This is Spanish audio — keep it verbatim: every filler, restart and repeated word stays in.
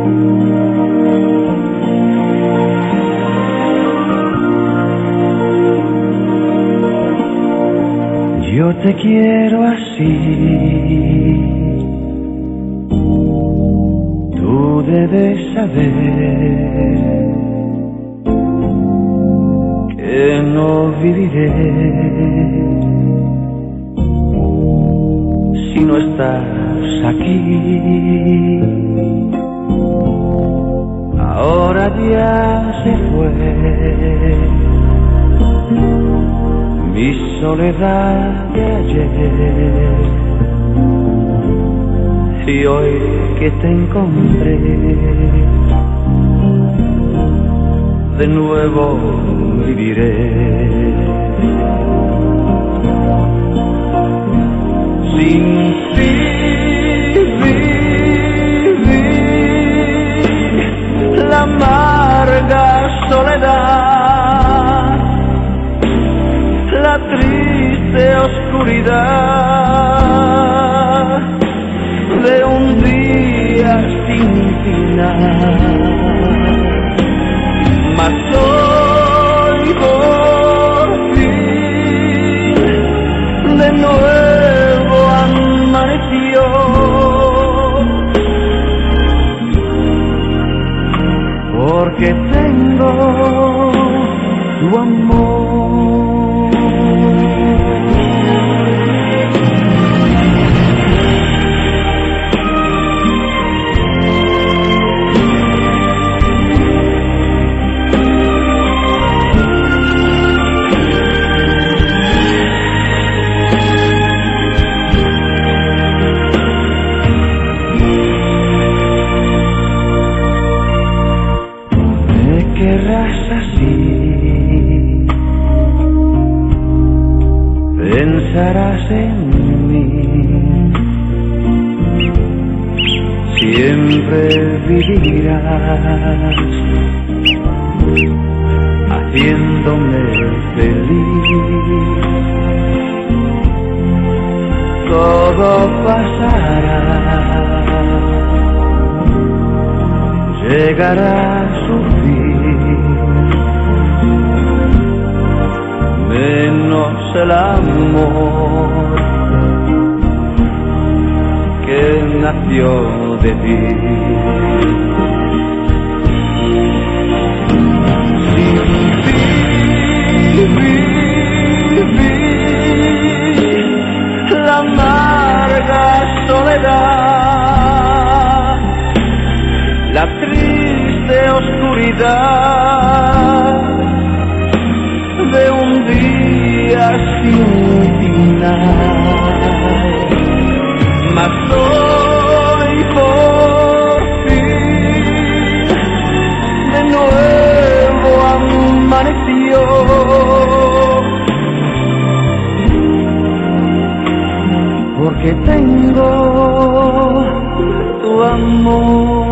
Yo te quiero así, tú debes saber que no viviré si no estás aquí. Ahora ya se fue mi soledad de ayer, y hoy que te encontré de nuevo viviré. Sin ti viví la amarga soledad, la triste oscuridad de un día sin final. Mas hoy por fin de nuevo amaneció, porque tengo tu amor. Querrás así, pensarás en mí, siempre vivirás haciéndome feliz. Todo pasará, llegará su fin, menos el amor que nació de ti. Sin ti viví la amarga soledad, la triste oscuridad de un día sin final. Mas hoy por fin de nuevo amaneció, porque tengo tu amor.